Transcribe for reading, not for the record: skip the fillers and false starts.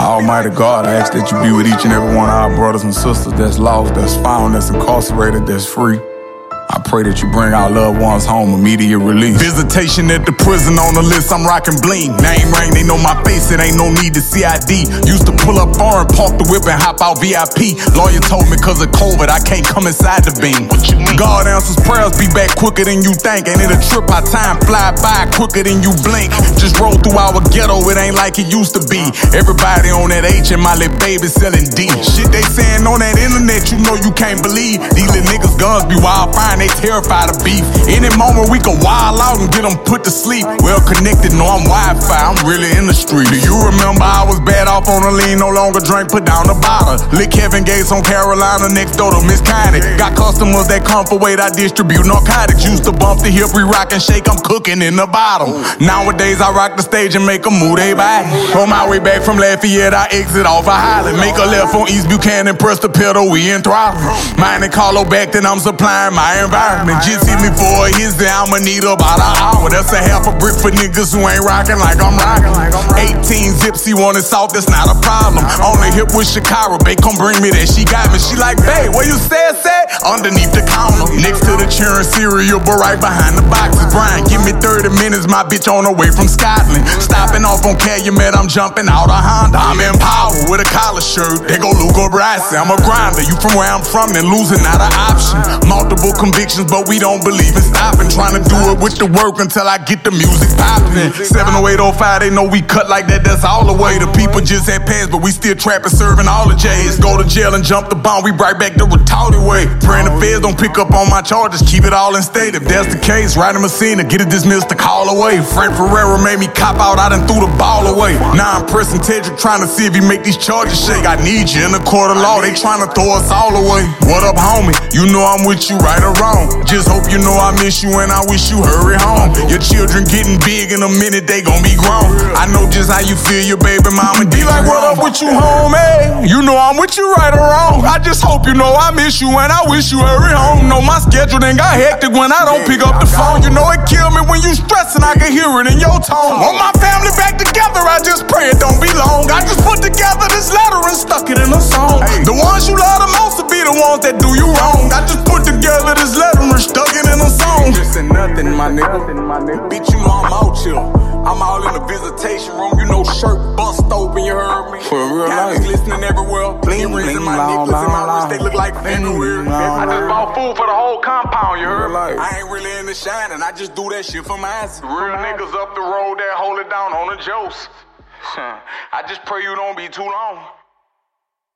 Almighty God, I ask that you be with each and every one of our brothers and sisters that's lost, that's found, that's incarcerated, that's free. I pray that you bring our loved ones home, immediate release. Visitation at the prison on the list, I'm rocking bling. Name ring, they know my face, it ain't no need to CID. Used to pull up foreign, park the whip and hop out VIP. Lawyer told me cause of COVID, I can't come inside the beam. What you mean? God answers prayers, be back quicker than you think. Ain't it a trip, how time fly by quicker than you blink. Just roll through our ghetto, it ain't like it used to be. Everybody on that H and my little baby selling D. Shit they saying on that internet, you know you can't believe. These little niggas guns be wild fine, they terrified of beef. Any moment we can wild out and get them put to sleep. Well connected, know I'm Wi-Fi, I'm really in the street. Do you remember I was bad off on a lean, no longer drink, put down the bottle. Lick Kevin Gates on Carolina, next door to Miss Connie. Got customers that come for weight, I distribute narcotics. Used to bump the hip, we rock and shake, I'm cooking in the bottom. Nowadays I rock the stage and make them move they body. On my way back from Lafayette, I exit off a Highland. Make a left on East Buchanan, press the pedal, we in throttle. Mine and Carlo back, then I'm supplying my environment. Just hit me for a hit, then I'ma need about an hour. That's a half a brick for niggas who ain't rockin' like I'm rockin'. 18 zips, he wanted salt, that's not a problem. On the hip with Shakira, babe, come bring me that. She got me, she like, babe, where you say? Underneath the counter, next to the churn cereal, but right behind the boxes. Brian, give me 30 minutes, my bitch on the way from Scotland. Stopping off on Calumet, I'm jumping out of Honda. I'm in power with a collar shirt, they go Luca Brasi. I'm a grinder, you from where I'm from, then losing not an option. Multiple convictions, but we don't believe in stopping. Trying to do it with the work until I get the music poppin'. 70805, they know we cut like that, that's all the way. The people just had passed, but we still trapping, serving all the J's. Go to jail and jump the bomb, we right back the retarded way. Praying the feds don't pick up on my charges, keep it all in state. If that's the case, write a Messina, get it dismissed, the call away. Frank Ferrera made me cop out, I done threw the ball away. Now I'm pressing Tedrick, trying to see if he make these charges shake. I need you in the court of law, they trying to throw us all away. What up, homie? You know I'm with you right or wrong. Just hope you know I miss you and I wish you hurry home. Your children getting big in a minute, they gon' be grown. I know just how you feel, your baby mama be like, what up with you, homie? You know I'm with you right or wrong. I just hope you know I miss you and I wish you hurry home. Know my schedule done got hectic when I don't pick up the phone. You know it kill me when you stressing, I can hear it in your tone. Want my family back together, I just pray it don't be long. I just put together this letter and stuck it in a song. The ones you love the most will be the ones that do you wrong. I just put together this letter and stuck it in a song. This ain't nothing, my nigga. Bitch, you know I'm out here. I'm all in the visitation room, you know, shirt bust open, you heard me? For real life. Listening everywhere. Bling, bling, my necklace and my wrist, they look like February. I just bought food for the whole compound, you heard? I ain't really in the shining, I just do that shit for my ass. Real niggas up the road that hold it down on the jokes. I just pray you don't be too long.